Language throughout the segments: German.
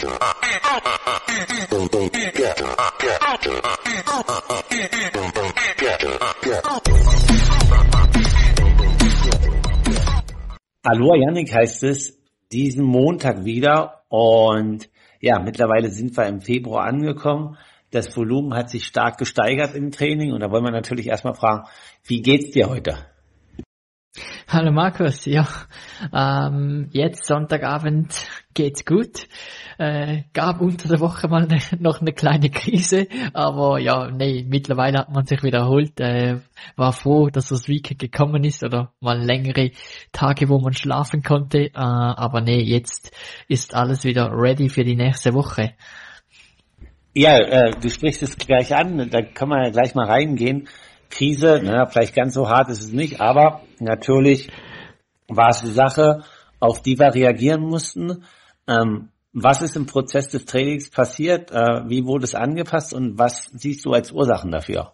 Hallo Jannik heißt es, diesen Montag wieder und ja, mittlerweile sind wir im Februar angekommen. Das Volumen hat sich stark gesteigert im Training und da wollen wir natürlich erstmal fragen, wie geht's dir heute? Hallo Markus, ja, jetzt Sonntagabend geht's gut. Gab unter der Woche mal noch eine kleine Krise, aber ja, nee, mittlerweile hat man sich wieder erholt. War froh, dass das Weekend gekommen ist oder mal längere Tage, wo man schlafen konnte. Aber nee, jetzt ist alles wieder ready für die nächste Woche. Ja, du sprichst es gleich an, da kann man ja gleich mal reingehen. Krise, vielleicht ganz so hart ist es nicht, aber natürlich war es eine Sache, auf die wir reagieren mussten. Was ist im Prozess des Trainings passiert? Wie wurde es angepasst und was siehst du als Ursachen dafür?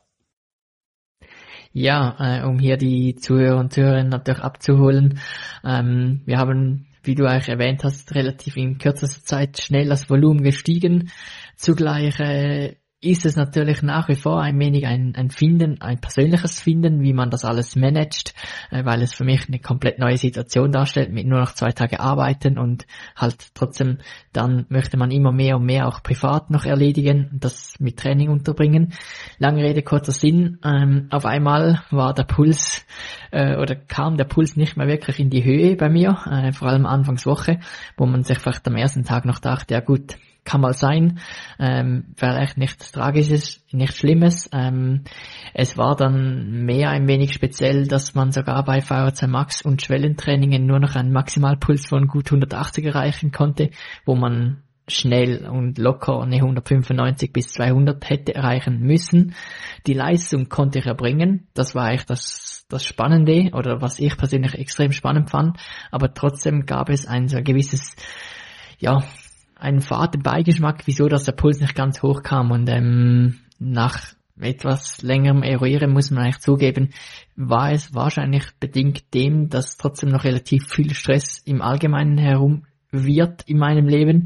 Ja, um hier die Zuhörer und Zuhörerinnen natürlich abzuholen. Wir haben, wie du eigentlich erwähnt hast, relativ in kürzester Zeit schnell das Volumen gestiegen. Zugleich ist es natürlich nach wie vor ein wenig ein Finden, ein persönliches Finden, wie man das alles managt, weil es für mich eine komplett neue Situation darstellt, mit nur noch 2 Tage arbeiten und halt trotzdem dann möchte man immer mehr und mehr auch privat noch erledigen und das mit Training unterbringen. Lange Rede, kurzer Sinn, auf einmal war der Puls oder kam der Puls nicht mehr wirklich in die Höhe bei mir, vor allem Anfangswoche, wo man sich vielleicht am ersten Tag noch dachte, ja gut, kann mal sein, vielleicht nichts Tragisches, nichts Schlimmes. Es war dann mehr ein wenig speziell, dass man sogar bei VO2 Max und Schwellentrainingen nur noch einen Maximalpuls von gut 180 erreichen konnte, wo man schnell und locker eine 195 bis 200 hätte erreichen müssen. Die Leistung konnte ich erbringen. Das war eigentlich das Spannende oder was ich persönlich extrem spannend fand. Aber trotzdem gab es ein so gewisses, ja, einen faden Beigeschmack, wieso dass der Puls nicht ganz hoch kam und nach etwas längerem Eruieren muss man eigentlich zugeben, war es wahrscheinlich bedingt dem, dass trotzdem noch relativ viel Stress im Allgemeinen herum wird in meinem Leben.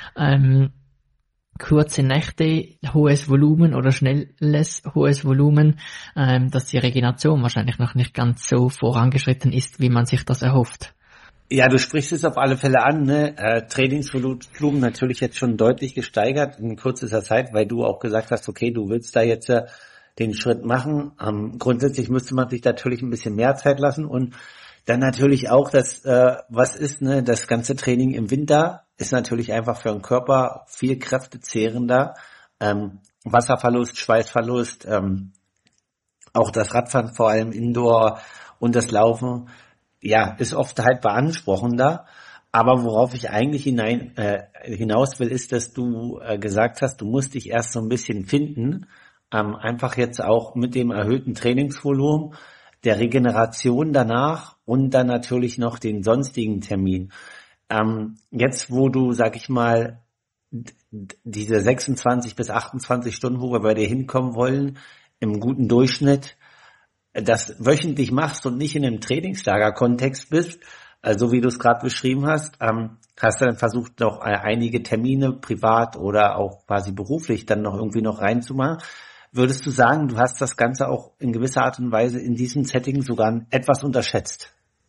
Kurze Nächte, hohes Volumen oder schnelles hohes Volumen, dass die Regeneration wahrscheinlich noch nicht ganz so vorangeschritten ist, wie man sich das erhofft. Ja, du sprichst es auf alle Fälle an, ne? Trainingsvolumen natürlich jetzt schon deutlich gesteigert in kürzester Zeit, weil du auch gesagt hast, okay, du willst da jetzt den Schritt machen. Grundsätzlich müsste man sich natürlich ein bisschen mehr Zeit lassen und dann natürlich auch das, was ist, ne? Das ganze Training im Winter ist natürlich einfach für den Körper viel kräftezehrender. Wasserverlust, Schweißverlust, auch das Radfahren vor allem Indoor und das Laufen. Ja, ist oft halt beanspruchender, aber worauf ich eigentlich hinaus will, ist, dass du gesagt hast, du musst dich erst so ein bisschen finden, einfach jetzt auch mit dem erhöhten Trainingsvolumen, der Regeneration danach und dann natürlich noch den sonstigen Termin. Jetzt, wo du, sag ich mal, diese 26 bis 28 Stunden, wo wir bei dir hinkommen wollen, im guten Durchschnitt, das wöchentlich machst und nicht in einem Trainingslager-Kontext bist, so wie du es gerade beschrieben hast, hast du dann versucht, noch einige Termine privat oder auch quasi beruflich dann noch irgendwie noch reinzumachen. Würdest du sagen, du hast das Ganze auch in gewisser Art und Weise in diesem Setting sogar etwas unterschätzt?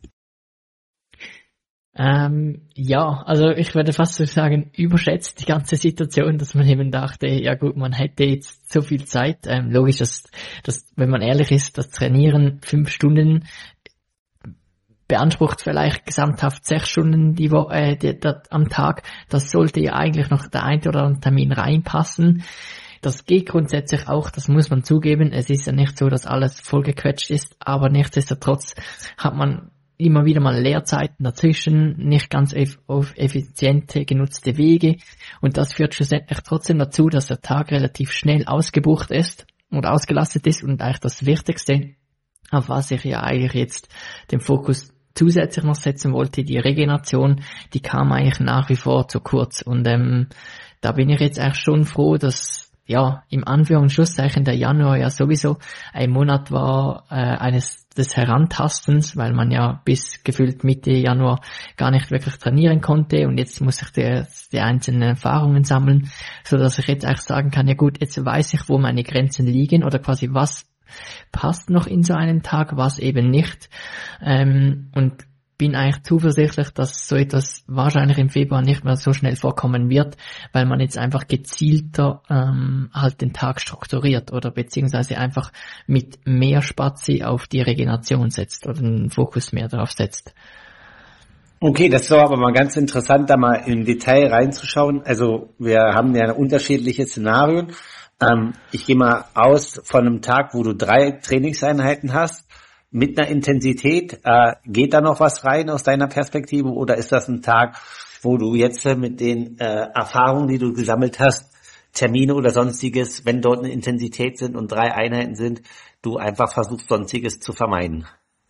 Ja, also ich würde fast so sagen, überschätzt die ganze Situation, dass man eben dachte, ja gut, man hätte jetzt so viel Zeit. Logisch, dass, wenn man ehrlich ist, das Trainieren 5 Stunden beansprucht vielleicht gesamthaft 6 Stunden am Tag. Das sollte ja eigentlich noch der ein oder andere Termin reinpassen. Das geht grundsätzlich auch, das muss man zugeben. Es ist ja nicht so, dass alles vollgequetscht ist, aber nichtsdestotrotz hat man immer wieder mal Leerzeiten dazwischen, nicht ganz effiziente genutzte Wege und das führt schlussendlich trotzdem dazu, dass der Tag relativ schnell ausgebucht ist und ausgelastet ist und eigentlich das Wichtigste, auf was ich ja eigentlich jetzt den Fokus zusätzlich noch setzen wollte, die Regeneration, die kam eigentlich nach wie vor zu kurz und da bin ich jetzt eigentlich schon froh, dass ja, im Anführungszeichen der Januar ja sowieso ein Monat war eines des Herantastens, weil man ja bis gefühlt Mitte Januar gar nicht wirklich trainieren konnte und jetzt muss ich die einzelnen Erfahrungen sammeln, so dass ich jetzt eigentlich sagen kann, ja gut, jetzt weiß ich, wo meine Grenzen liegen oder quasi was passt noch in so einen Tag, was eben nicht, und bin eigentlich zuversichtlich, dass so etwas wahrscheinlich im Februar nicht mehr so schnell vorkommen wird, weil man jetzt einfach gezielter halt den Tag strukturiert oder beziehungsweise einfach mit mehr Spazi auf die Regeneration setzt oder den Fokus mehr darauf setzt. Okay, das ist doch aber mal ganz interessant, da mal im Detail reinzuschauen. Also wir haben ja unterschiedliche Szenarien. Ich gehe mal aus von einem Tag, wo du 3 Trainingseinheiten hast, mit einer Intensität. Geht da noch was rein aus deiner Perspektive oder ist das ein Tag, wo du jetzt mit den Erfahrungen, die du gesammelt hast, Termine oder Sonstiges, wenn dort eine Intensität sind und 3 Einheiten sind, du einfach versuchst, Sonstiges zu vermeiden?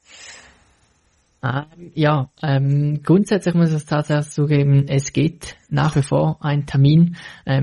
Ja, grundsätzlich muss ich es tatsächlich zugeben, es geht nach wie vor ein Termin.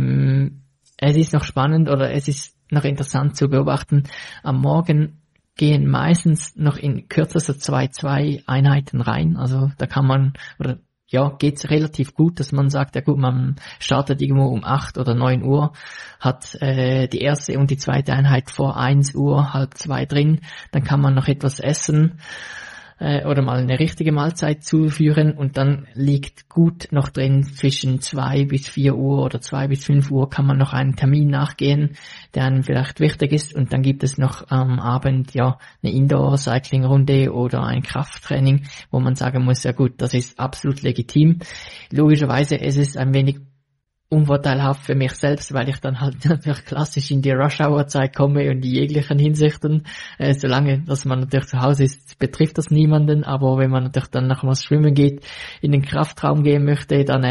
Es ist noch spannend oder es ist noch interessant zu beobachten. Am Morgen gehen meistens noch in kürzester 2 Einheiten rein. Also da kann man, oder ja, geht's relativ gut, dass man sagt, ja gut, man startet irgendwo um 8 oder 9 Uhr, hat die erste und die zweite Einheit vor 1 Uhr, halb 2 drin, dann kann man noch etwas essen oder mal eine richtige Mahlzeit zuführen und dann liegt gut noch drin zwischen 2 bis 4 Uhr oder 2 bis 5 Uhr kann man noch einen Termin nachgehen, der einem vielleicht wichtig ist und dann gibt es noch am Abend ja eine Indoor-Cycling-Runde oder ein Krafttraining, wo man sagen muss, ja gut, das ist absolut legitim. Logischerweise ist es ein wenig unvorteilhaft für mich selbst, weil ich dann halt natürlich klassisch in die Rush-Hour-Zeit komme und die jeglichen Hinsichten, solange, dass man natürlich zu Hause ist, betrifft das niemanden, aber wenn man natürlich dann nochmals schwimmen geht, in den Kraftraum gehen möchte, dann,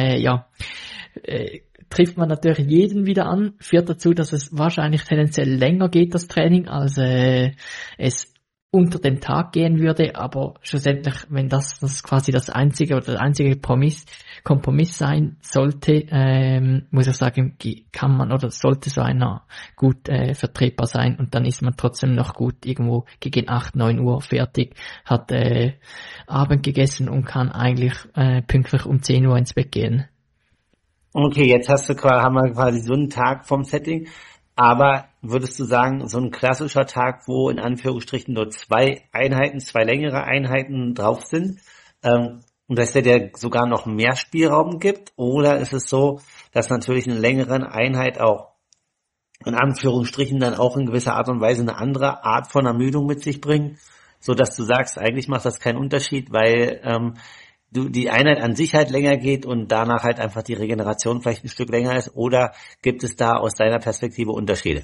trifft man natürlich jeden wieder an, führt dazu, dass es wahrscheinlich tendenziell länger geht, das Training, als es unter dem Tag gehen würde, aber schlussendlich, wenn das quasi das einzige oder der einzige Kompromiss sein sollte, muss ich sagen, kann man oder sollte so einer gut vertretbar sein und dann ist man trotzdem noch gut irgendwo gegen 8, 9 Uhr fertig, hat Abend gegessen und kann eigentlich pünktlich um 10 Uhr ins Bett gehen. Okay, jetzt haben wir quasi so einen Tag vom Setting. Aber würdest du sagen, so ein klassischer Tag, wo in Anführungsstrichen nur 2 Einheiten, 2 längere Einheiten drauf sind, und dass der dir sogar noch mehr Spielraum gibt? Oder ist es so, dass natürlich eine längere Einheit auch in Anführungsstrichen dann auch in gewisser Art und Weise eine andere Art von Ermüdung mit sich bringt, so dass du sagst, eigentlich macht das keinen Unterschied, weil die Einheit an sich halt länger geht und danach halt einfach die Regeneration vielleicht ein Stück länger ist, oder gibt es da aus deiner Perspektive Unterschiede?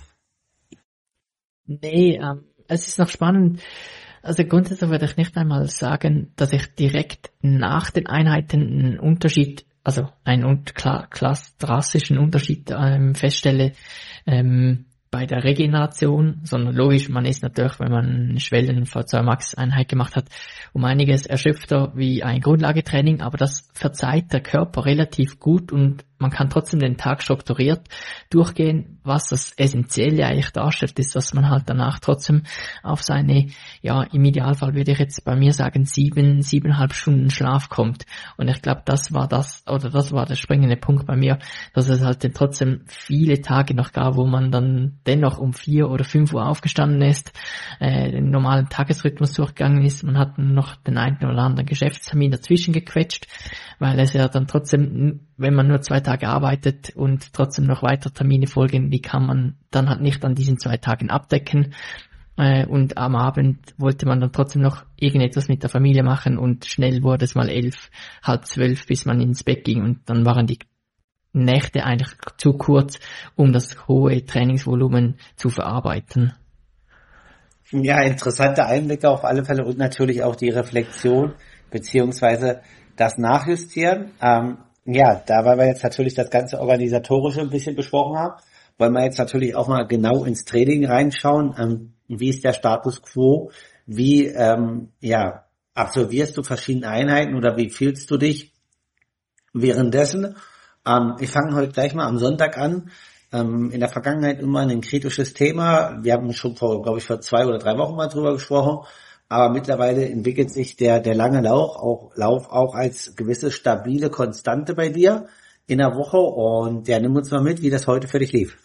Nee, es ist noch spannend. Also grundsätzlich würde ich nicht einmal sagen, dass ich direkt nach den Einheiten einen Unterschied, also einen drastischen Unterschied feststelle, bei der Regeneration, sondern logisch, man ist natürlich, wenn man eine Schwellen V2 Max Einheit gemacht hat, um einiges erschöpfter wie ein Grundlagetraining, aber das verzeiht der Körper relativ gut und man kann trotzdem den Tag strukturiert durchgehen. Was das Essentielle eigentlich darstellt, ist, dass man halt danach trotzdem auf seine, ja, im Idealfall würde ich jetzt bei mir sagen, 7,5 Stunden Schlaf kommt. Und ich glaube, das war der springende Punkt bei mir, dass es halt dann trotzdem viele Tage noch gab, wo man dann dennoch um 4 oder 5 Uhr aufgestanden ist, den normalen Tagesrhythmus durchgegangen ist. Man hat noch den einen oder anderen Geschäftstermin dazwischen gequetscht, weil es ja dann trotzdem, wenn man nur 2 Tage arbeitet und trotzdem noch weiter Termine folgen, die kann man dann halt nicht an diesen 2 Tagen abdecken. Und am Abend wollte man dann trotzdem noch irgendetwas mit der Familie machen und schnell wurde es mal 11, halb 12, bis man ins Bett ging und dann waren die Nächte eigentlich zu kurz, um das hohe Trainingsvolumen zu verarbeiten. Ja, interessante Einblicke auf alle Fälle und natürlich auch die Reflexion beziehungsweise das Nachjustieren. Ja, da weil wir jetzt natürlich das ganze Organisatorische ein bisschen besprochen haben, wollen wir jetzt natürlich auch mal genau ins Training reinschauen. Wie ist der Status quo? Wie absolvierst du verschiedene Einheiten oder wie fühlst du dich währenddessen? Ich fange heute gleich mal am Sonntag an. in der Vergangenheit immer ein kritisches Thema. Wir haben schon vor 2 oder 3 Wochen mal drüber gesprochen. Aber mittlerweile entwickelt sich der lange Lauf auch als gewisse stabile Konstante bei dir in der Woche. Und ja, nimm uns mal mit, wie das heute für dich lief.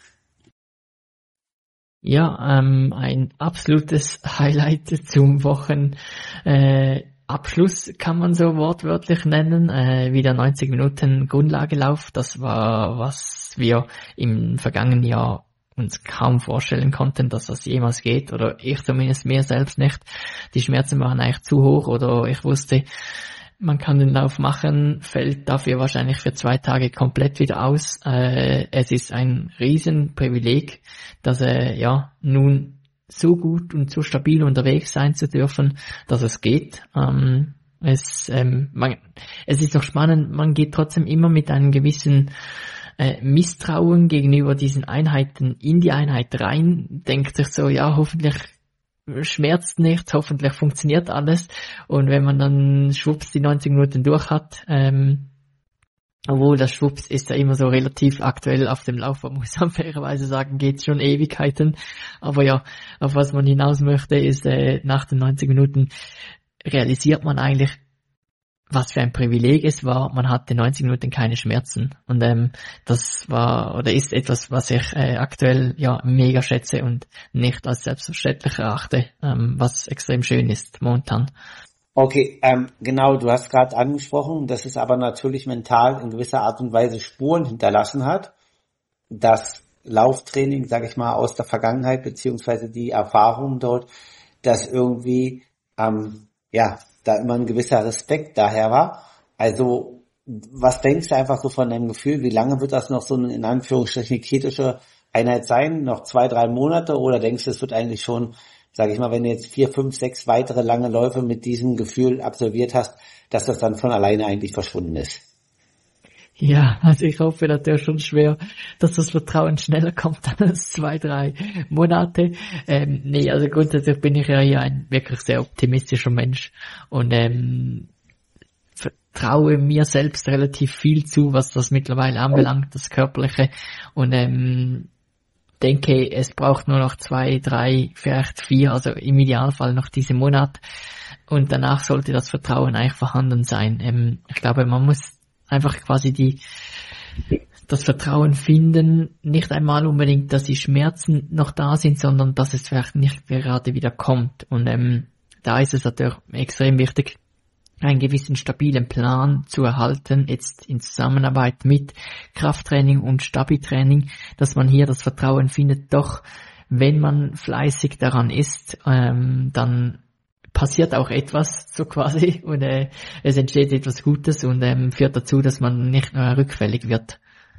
Ja, ein absolutes Highlight zum Abschluss kann man so wortwörtlich nennen. Wieder 90 Minuten Grundlagelauf. Das war, was wir im vergangenen Jahr uns kaum vorstellen konnten, dass das jemals geht, oder ich zumindest mir selbst nicht. Die Schmerzen waren eigentlich zu hoch, oder ich wusste, man kann den Lauf machen, fällt dafür wahrscheinlich für 2 Tage komplett wieder aus. Es ist ein Riesenprivileg, dass nun so gut und so stabil unterwegs sein zu dürfen, dass es geht. Es ist doch spannend, man geht trotzdem immer mit einem gewissen Misstrauen gegenüber diesen Einheiten in die Einheit rein, denkt sich so, ja, hoffentlich schmerzt nichts, hoffentlich funktioniert alles, und wenn man dann schwupps die 90 Minuten durch hat, obwohl das Schwupps ist ja immer so relativ aktuell auf dem Lauf, man muss man fairerweise sagen, geht's schon Ewigkeiten, aber ja, auf was man hinaus möchte, ist nach den 90 Minuten realisiert man eigentlich, was für ein Privileg es war, man hatte 90 Minuten keine Schmerzen. Und das war oder ist etwas, was ich aktuell mega schätze und nicht als selbstverständlich erachte, was extrem schön ist momentan. Okay, genau, du hast gerade angesprochen, dass es aber natürlich mental in gewisser Art und Weise Spuren hinterlassen hat. Das Lauftraining, sage ich mal, aus der Vergangenheit, beziehungsweise die Erfahrungen dort, dass irgendwie da immer ein gewisser Respekt daher war. Also, was denkst du einfach so von deinem Gefühl? Wie lange wird das noch so eine, in Anführungsstrichen, kritische Einheit sein? Noch 2, 3 Monate? Oder denkst du, es wird eigentlich schon, sage ich mal, wenn du jetzt 4, 5, 6 weitere lange Läufe mit diesem Gefühl absolviert hast, dass das dann von alleine eigentlich verschwunden ist? Ja, also ich hoffe natürlich schon schwer, dass das Vertrauen schneller kommt als 2, 3 Monate. Also grundsätzlich bin ich ja hier ein wirklich sehr optimistischer Mensch und vertraue mir selbst relativ viel zu, was das mittlerweile anbelangt, das Körperliche, und denke, es braucht nur noch 2, 3, vielleicht 4, also im Idealfall noch diesen Monat, und danach sollte das Vertrauen eigentlich vorhanden sein. Ich glaube, man muss einfach quasi das Vertrauen finden, nicht einmal unbedingt, dass die Schmerzen noch da sind, sondern dass es vielleicht nicht gerade wieder kommt. Und da ist es natürlich extrem wichtig, einen gewissen stabilen Plan zu erhalten, jetzt in Zusammenarbeit mit Krafttraining und Stabi-Training, dass man hier das Vertrauen findet, doch wenn man fleißig daran ist, dann passiert auch etwas, so quasi, und es entsteht etwas Gutes und führt dazu, dass man nicht mehr rückfällig wird.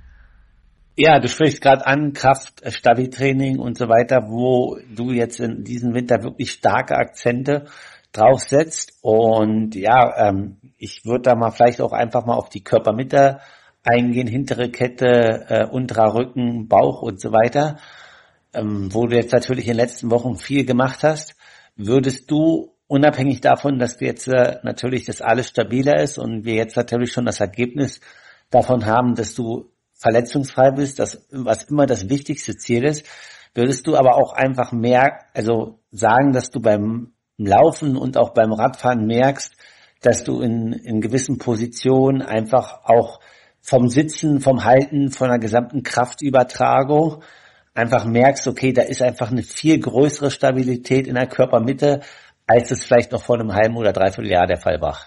Ja, du sprichst gerade an Kraft, Stabi-Training und so weiter, wo du jetzt in diesem Winter wirklich starke Akzente drauf setzt, und ich würde da mal vielleicht auch einfach mal auf die Körpermitte eingehen, hintere Kette, unterer Rücken, Bauch und so weiter, wo du jetzt natürlich in den letzten Wochen viel gemacht hast. Würdest du, unabhängig davon, dass du jetzt natürlich das alles stabiler ist und wir jetzt natürlich schon das Ergebnis davon haben, dass du verletzungsfrei bist, was immer das wichtigste Ziel ist, würdest du aber auch einfach sagen, dass du beim Laufen und auch beim Radfahren merkst, dass du in gewissen Positionen einfach auch vom Sitzen, vom Halten, von der gesamten Kraftübertragung einfach merkst, okay, da ist einfach eine viel größere Stabilität in der Körpermitte, als es vielleicht noch vor einem halben oder dreiviertel Jahr der Fall war.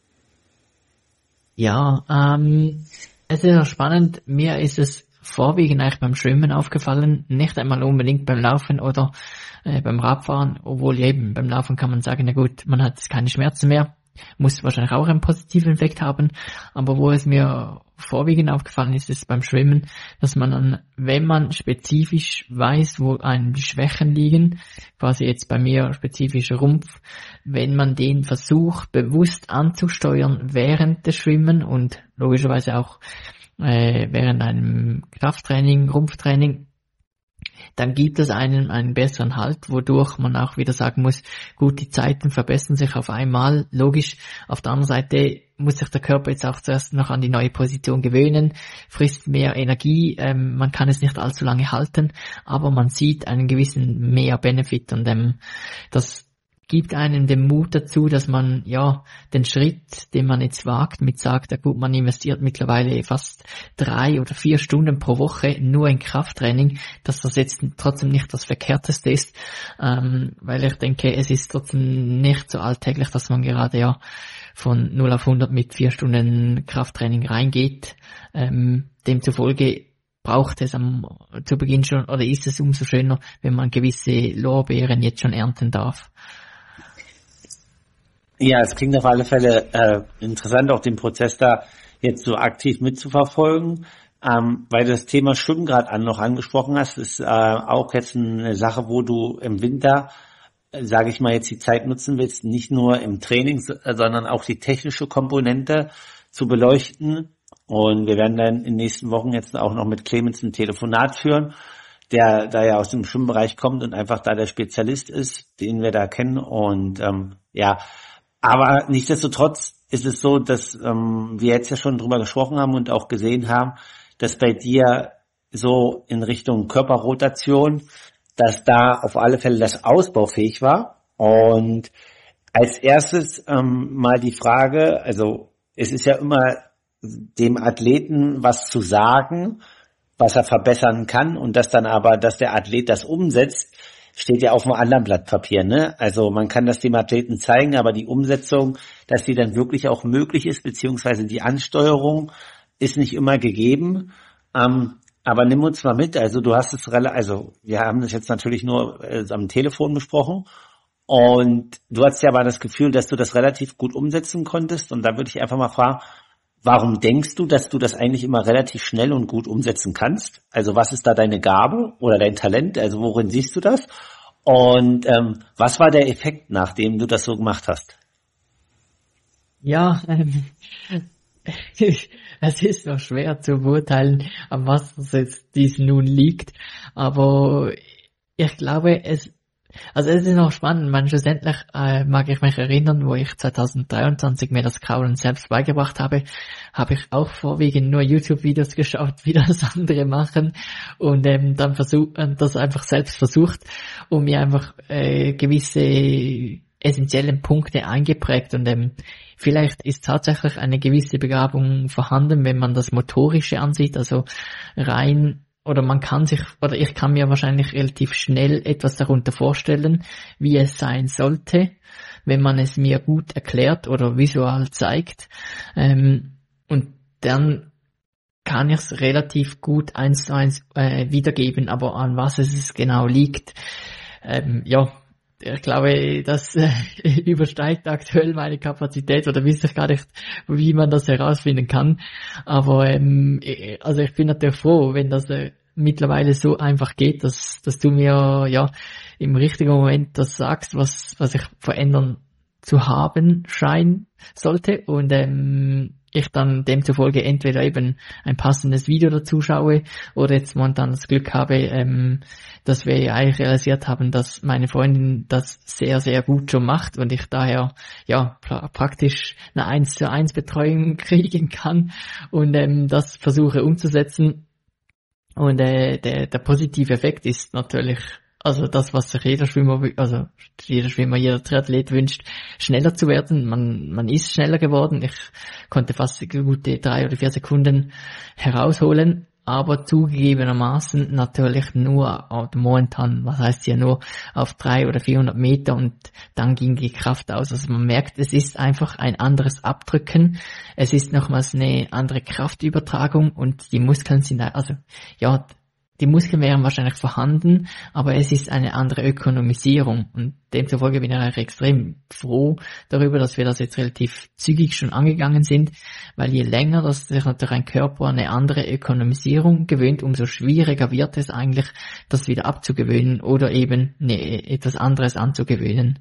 Ja, es ist ja spannend. Mir ist es vorwiegend eigentlich beim Schwimmen aufgefallen, nicht einmal unbedingt beim Laufen oder beim Radfahren, obwohl eben beim Laufen kann man sagen, na gut, man hat keine Schmerzen mehr, muss wahrscheinlich auch einen positiven Effekt haben, aber wo es mir vorwiegend aufgefallen ist, ist beim Schwimmen, dass man dann, wenn man spezifisch weiß, wo einem die Schwächen liegen, quasi jetzt bei mir spezifischer Rumpf, wenn man den versucht bewusst anzusteuern während des Schwimmen und logischerweise auch während einem Krafttraining, Rumpftraining, dann gibt es einem einen besseren Halt, wodurch man auch wieder sagen muss, gut, die Zeiten verbessern sich auf einmal. Logisch, auf der anderen Seite muss sich der Körper jetzt auch zuerst noch an die neue Position gewöhnen, frisst mehr Energie, man kann es nicht allzu lange halten, aber man sieht einen gewissen mehr Benefit und das gibt einem den Mut dazu, dass man ja den Schritt, den man jetzt wagt, mit sagt, ja gut, man investiert mittlerweile fast 3 oder 4 Stunden pro Woche nur in Krafttraining, dass das jetzt trotzdem nicht das Verkehrteste ist, weil ich denke, es ist trotzdem nicht so alltäglich, dass man gerade ja von 0 auf 100 mit 4 Stunden Krafttraining reingeht. Demzufolge braucht es zu Beginn schon, oder ist es umso schöner, wenn man gewisse Lorbeeren jetzt schon ernten darf. Ja, es klingt auf alle Fälle interessant, auch den Prozess da jetzt so aktiv mitzuverfolgen, weil du das Thema Schwimmgrad noch angesprochen hast, ist auch jetzt eine Sache, wo du im Winter, sage ich mal, jetzt die Zeit nutzen willst, nicht nur im Training, sondern auch die technische Komponente zu beleuchten. Und wir werden dann in den nächsten Wochen jetzt auch noch mit Clemens ein Telefonat führen, der da ja aus dem Schwimmbereich kommt und einfach da der Spezialist ist, den wir da kennen. Und aber nichtsdestotrotz ist es so, dass wir jetzt ja schon drüber gesprochen haben und auch gesehen haben, dass bei dir so in Richtung Körperrotation, dass da auf alle Fälle das ausbaufähig war. Und als erstes mal die Frage, also es ist ja immer dem Athleten was zu sagen, was er verbessern kann und dass dann aber, dass der Athlet das umsetzt, steht ja auf einem anderen Blatt Papier, ne? Also man kann das dem Athleten zeigen, aber die Umsetzung, dass die dann wirklich auch möglich ist, beziehungsweise die Ansteuerung ist nicht immer gegeben. Aber nimm uns mal mit, also du hast es wir haben das jetzt natürlich nur am Telefon besprochen und du hast ja aber das Gefühl, dass du das relativ gut umsetzen konntest und da würde ich einfach mal fragen, warum denkst du, dass du das eigentlich immer relativ schnell und gut umsetzen kannst? Also was ist da deine Gabe oder dein Talent? Also worin siehst du das? Und was war der Effekt, nachdem du das so gemacht hast? Ja, es ist noch schwer zu beurteilen, an was dies nun liegt, aber ich glaube, es ist noch spannend, schlussendlich mag ich mich erinnern, wo ich 2023 mir das Kraulen selbst beigebracht habe, habe ich auch vorwiegend nur YouTube-Videos geschaut, wie das andere machen und dann das einfach selbst versucht und mir einfach gewisse essentiellen Punkte eingeprägt und vielleicht ist tatsächlich eine gewisse Begabung vorhanden, wenn man das Motorische ansieht, also rein, oder ich kann mir wahrscheinlich relativ schnell etwas darunter vorstellen, wie es sein sollte, wenn man es mir gut erklärt oder visual zeigt, und dann kann ich es relativ gut 1:1 wiedergeben, aber an was es genau liegt, ich glaube, das übersteigt aktuell meine Kapazität oder wüsste ich gar nicht, wie man das herausfinden kann. Aber also ich bin natürlich froh, wenn das mittlerweile so einfach geht, dass du mir ja im richtigen Moment das sagst, was ich verändern zu haben scheinen sollte und ich dann demzufolge entweder eben ein passendes Video dazu schaue oder jetzt momentan das Glück habe, dass wir ja eigentlich realisiert haben, dass meine Freundin das sehr, sehr gut schon macht und ich daher ja praktisch eine 1:1 Betreuung kriegen kann und das versuche umzusetzen. Und der positive Effekt ist natürlich, also das, was sich jeder Schwimmer, jeder Triathlet wünscht, schneller zu werden. Man ist schneller geworden. Ich konnte fast gute 3 oder 4 Sekunden herausholen, aber zugegebenermaßen natürlich nur momentan, was heißt hier, nur auf 300 oder 400 Meter und dann ging die Kraft aus. Also man merkt, es ist einfach ein anderes Abdrücken. Es ist nochmals eine andere Kraftübertragung und die Muskeln sind, also ja, die Muskeln wären wahrscheinlich vorhanden, aber es ist eine andere Ökonomisierung und demzufolge bin ich eigentlich extrem froh darüber, dass wir das jetzt relativ zügig schon angegangen sind, weil je länger dass sich natürlich ein Körper eine andere Ökonomisierung gewöhnt, umso schwieriger wird es eigentlich, das wieder abzugewöhnen oder eben etwas anderes anzugewöhnen.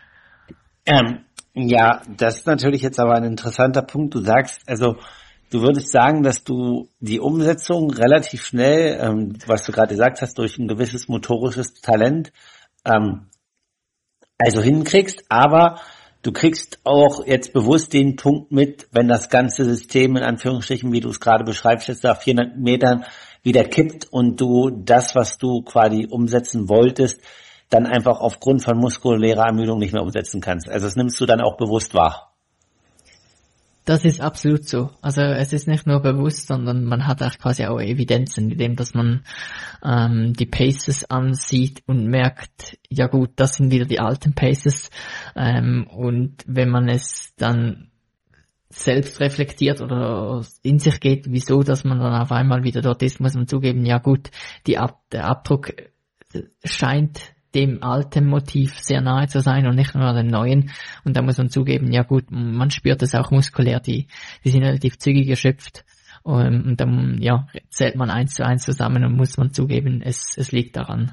Ja, das ist natürlich jetzt aber ein interessanter Punkt. Du sagst, also du würdest sagen, dass du die Umsetzung relativ schnell, was du gerade gesagt hast, durch ein gewisses motorisches Talent, also hinkriegst, aber du kriegst auch jetzt bewusst den Punkt mit, wenn das ganze System in Anführungsstrichen, wie du es gerade beschreibst, jetzt nach 400 Metern wieder kippt und du das, was du quasi umsetzen wolltest, dann einfach aufgrund von muskulärer Ermüdung nicht mehr umsetzen kannst. Also das nimmst du dann auch bewusst wahr. Das ist absolut so. Also es ist nicht nur bewusst, sondern man hat auch quasi auch Evidenzen, indem dass man die Paces ansieht und merkt, ja gut, das sind wieder die alten Paces. Und wenn man es dann selbst reflektiert oder in sich geht, wieso, dass man dann auf einmal wieder dort ist, muss man zugeben, ja gut, der Abdruck scheint dem alten Motiv sehr nahe zu sein und nicht nur dem neuen. Und da muss man zugeben, ja gut, man spürt es auch muskulär, die sind relativ zügig erschöpft. Und dann, ja, zählt man 1 zu 1 zusammen und muss man zugeben, es liegt daran.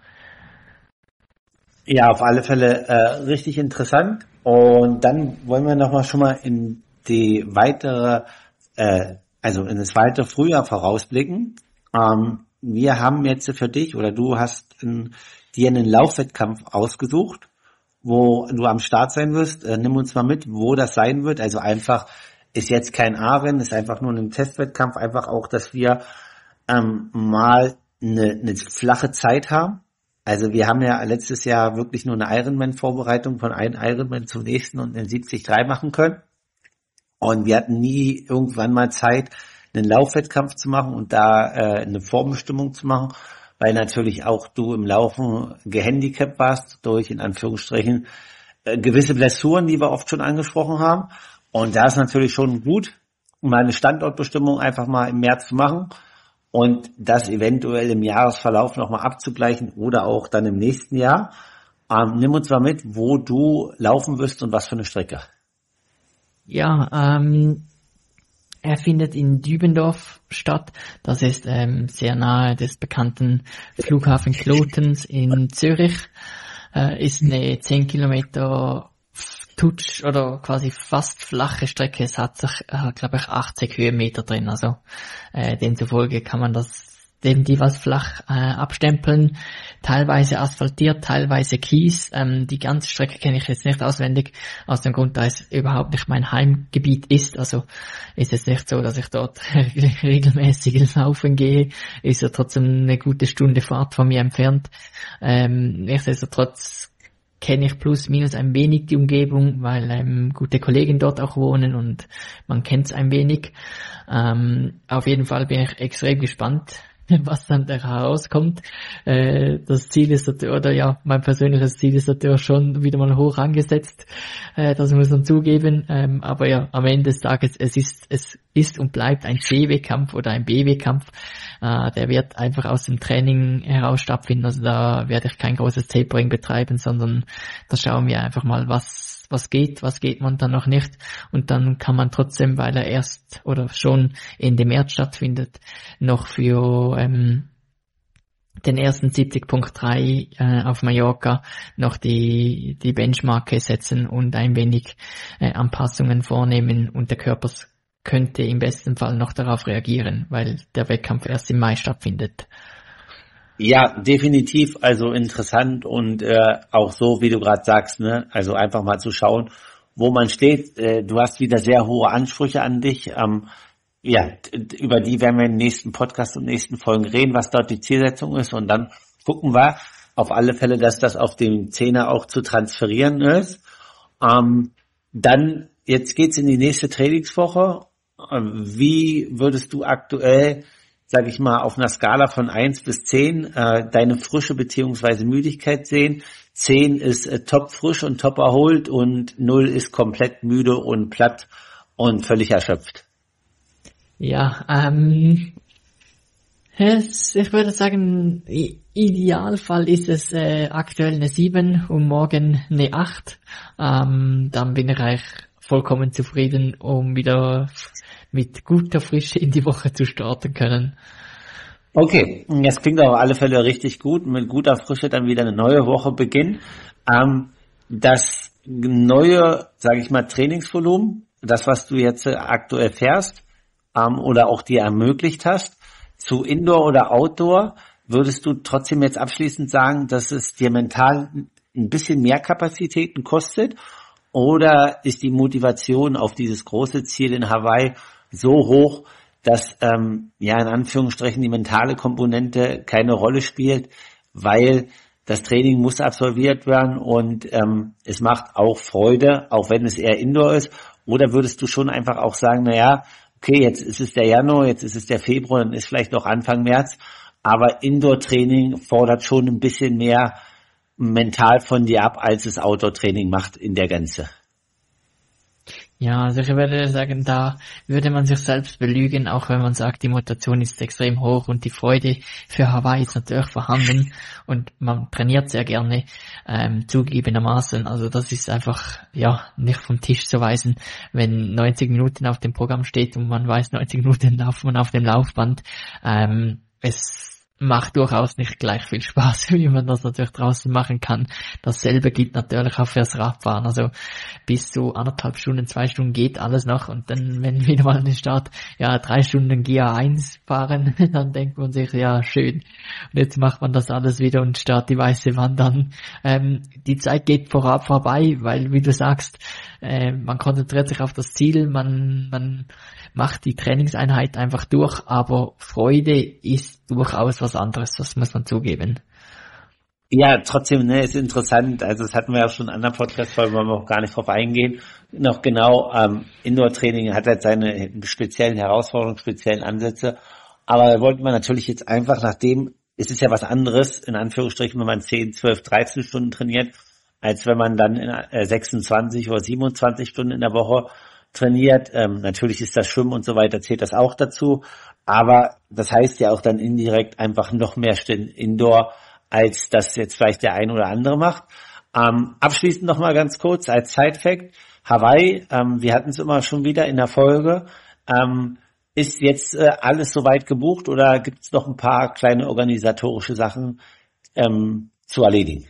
Ja, auf alle Fälle richtig interessant. Und dann wollen wir nochmal schon mal in die weitere, also in das weitere Frühjahr vorausblicken. Wir haben jetzt für dich oder du hast dir einen Laufwettkampf ausgesucht, wo du am Start sein wirst. Nimm uns mal mit, wo das sein wird. Also einfach ist jetzt kein A-Rennen, ist einfach nur ein Testwettkampf. Einfach auch, dass wir mal eine flache Zeit haben. Also wir haben ja letztes Jahr wirklich nur eine Ironman-Vorbereitung von einem Ironman zum nächsten und einen 73 machen können. Und wir hatten nie irgendwann mal Zeit, einen Laufwettkampf zu machen und da eine Formbestimmung zu machen, weil natürlich auch du im Laufen gehandicapt warst durch, in Anführungsstrichen, gewisse Blessuren, die wir oft schon angesprochen haben. Und da ist natürlich schon gut, mal eine Standortbestimmung einfach mal im März zu machen und das eventuell im Jahresverlauf nochmal abzugleichen oder auch dann im nächsten Jahr. Nimm uns mal mit, wo du laufen wirst und was für eine Strecke. Ja, er findet in Dübendorf statt. Das ist sehr nahe des bekannten Flughafen Klotens in Zürich. Ist eine 10 Kilometer Tutsch oder quasi fast flache Strecke. Es hat, glaube ich, 80 Höhenmeter drin. Also demzufolge kann man das definitiv als flach abstempeln. Teilweise asphaltiert, teilweise Kies. Die ganze Strecke kenne ich jetzt nicht auswendig, aus dem Grund, da es überhaupt nicht mein Heimgebiet ist. Also ist es nicht so, dass ich dort regelmäßig laufen gehe. Ist ja trotzdem eine gute Stunde Fahrt von mir entfernt. Nichtsdestotrotz kenne ich plus minus ein wenig die Umgebung, weil gute Kollegen dort auch wohnen und man kennt es ein wenig. Auf jeden Fall bin ich extrem gespannt, was dann da herauskommt. Das Ziel ist natürlich, oder ja, mein persönliches Ziel ist natürlich schon wieder mal hoch angesetzt. Das muss man zugeben. Aber ja, am Ende des Tages, es ist und bleibt ein C-Wettkampf oder ein B-Wettkampf. Der wird einfach aus dem Training heraus stattfinden. Also da werde ich kein großes Tapering betreiben, sondern da schauen wir einfach mal, was geht man dann noch nicht. Und dann kann man trotzdem, weil er erst oder schon Ende März stattfindet, noch für den ersten 70.3 auf Mallorca noch die Benchmarke setzen und ein wenig Anpassungen vornehmen und der Körper könnte im besten Fall noch darauf reagieren, weil der Wettkampf erst im Mai stattfindet. Ja, definitiv, also interessant und auch so, wie du gerade sagst, ne, also einfach mal zu schauen, wo man steht. Du hast wieder sehr hohe Ansprüche an dich. Ja, über die werden wir im nächsten Podcast und nächsten Folgen reden, was dort die Zielsetzung ist und dann gucken wir auf alle Fälle, dass das auf dem Zehner auch zu transferieren ist. Dann, jetzt geht's in die nächste Trainingswoche. Wie würdest du aktuell, sage ich mal, auf einer Skala von 1 bis 10 deine Frische beziehungsweise Müdigkeit sehen? 10 ist top frisch und top erholt und 0 ist komplett müde und platt und völlig erschöpft. Ja, ich würde sagen, Idealfall ist es aktuell eine 7 und morgen eine 8. Dann bin ich eigentlich vollkommen zufrieden, um wieder mit guter Frische in die Woche zu starten können. Okay, das klingt auf alle Fälle richtig gut. Mit guter Frische dann wieder eine neue Woche beginnen. Das neue, sage ich mal, Trainingsvolumen, das, was du jetzt aktuell fährst oder auch dir ermöglicht hast, zu Indoor oder Outdoor, würdest du trotzdem jetzt abschließend sagen, dass es dir mental ein bisschen mehr Kapazitäten kostet? Oder ist die Motivation auf dieses große Ziel in Hawaii so hoch, dass in Anführungsstrichen die mentale Komponente keine Rolle spielt, weil das Training muss absolviert werden und es macht auch Freude, auch wenn es eher Indoor ist? Oder würdest du schon einfach auch sagen, okay, jetzt ist es der Januar, jetzt ist es der Februar, dann ist vielleicht noch Anfang März, aber Indoor-Training fordert schon ein bisschen mehr mental von dir ab, als es Outdoor-Training macht in der Gänze? Ja, also ich würde sagen, da würde man sich selbst belügen, auch wenn man sagt, die Motivation ist extrem hoch und die Freude für Hawaii ist natürlich vorhanden und man trainiert sehr gerne, zugegebenermaßen. Also das ist einfach, nicht vom Tisch zu weisen, wenn 90 Minuten auf dem Programm steht und man weiß, 90 Minuten lauft man auf dem Laufband. Es macht durchaus nicht gleich viel Spaß, wie man das natürlich draußen machen kann. Dasselbe gilt natürlich auch fürs Radfahren. Also bis zu 1,5 Stunden, 2 Stunden geht alles noch und dann, wenn wieder mal den Start, 3 Stunden GA1 fahren, dann denkt man sich, ja, schön. Und jetzt macht man das alles wieder und startet die weiße Wand an. Die Zeit geht vorbei, weil, wie du sagst, man konzentriert sich auf das Ziel, man macht die Trainingseinheit einfach durch, aber Freude ist durchaus was anderes, das muss man zugeben. Ja, trotzdem, ist interessant. Also das hatten wir ja schon in anderen Podcast-Folgen, wollen wir auch gar nicht drauf eingehen. Noch genau, Indoor-Training hat halt seine speziellen Herausforderungen, speziellen Ansätze. Aber da wollten wir natürlich jetzt einfach, nachdem, es ist ja was anderes, in Anführungsstrichen, wenn man 10, 12, 13 Stunden trainiert, als wenn man dann in 26 oder 27 Stunden in der Woche trainiert. Natürlich ist das Schwimmen und so weiter, zählt das auch dazu. Aber das heißt ja auch dann indirekt einfach noch mehr Stunden Indoor, als das jetzt vielleicht der ein oder andere macht. Abschließend noch mal ganz kurz als Side-Fact. Hawaii, wir hatten es immer schon wieder in der Folge. Ist jetzt alles soweit gebucht oder gibt es noch ein paar kleine organisatorische Sachen zu erledigen?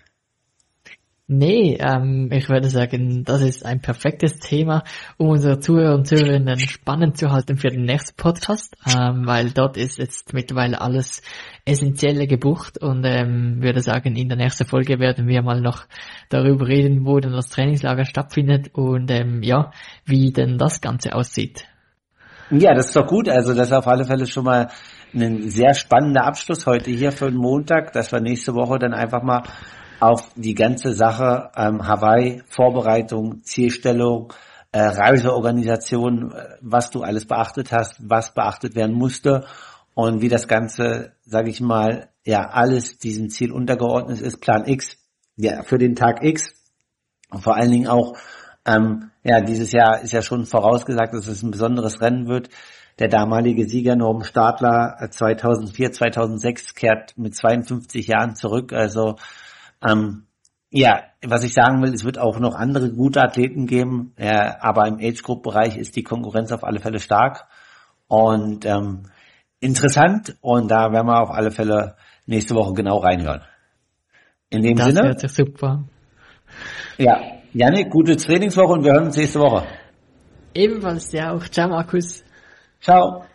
Nee, ich würde sagen, das ist ein perfektes Thema, um unsere Zuhörer und Zuhörerinnen spannend zu halten für den nächsten Podcast, weil dort ist jetzt mittlerweile alles Essentielle gebucht und würde sagen, in der nächsten Folge werden wir mal noch darüber reden, wo denn das Trainingslager stattfindet und wie denn das Ganze aussieht. Ja, das ist doch gut. Also das ist auf alle Fälle schon mal ein sehr spannender Abschluss heute hier für den Montag, dass wir nächste Woche dann einfach mal auf die ganze Sache Hawaii, Vorbereitung, Zielstellung, Reiseorganisation, was du alles beachtet hast, was beachtet werden musste und wie das Ganze, sage ich mal, alles diesem Ziel untergeordnet ist, Plan X, für den Tag X. Und vor allen Dingen auch, dieses Jahr ist ja schon vorausgesagt, dass es ein besonderes Rennen wird. Der damalige Sieger Norman Stadler 2004, 2006 kehrt mit 52 Jahren zurück, also was ich sagen will, es wird auch noch andere gute Athleten geben, aber im Age-Group-Bereich ist die Konkurrenz auf alle Fälle stark und interessant und da werden wir auf alle Fälle nächste Woche genau reinhören. In dem Sinne. Das hört sich super. Ja, Jannik, gute Trainingswoche und wir hören uns nächste Woche. Ebenfalls ja auch. Ciao, Markus. Ciao.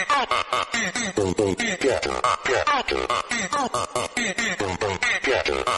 Get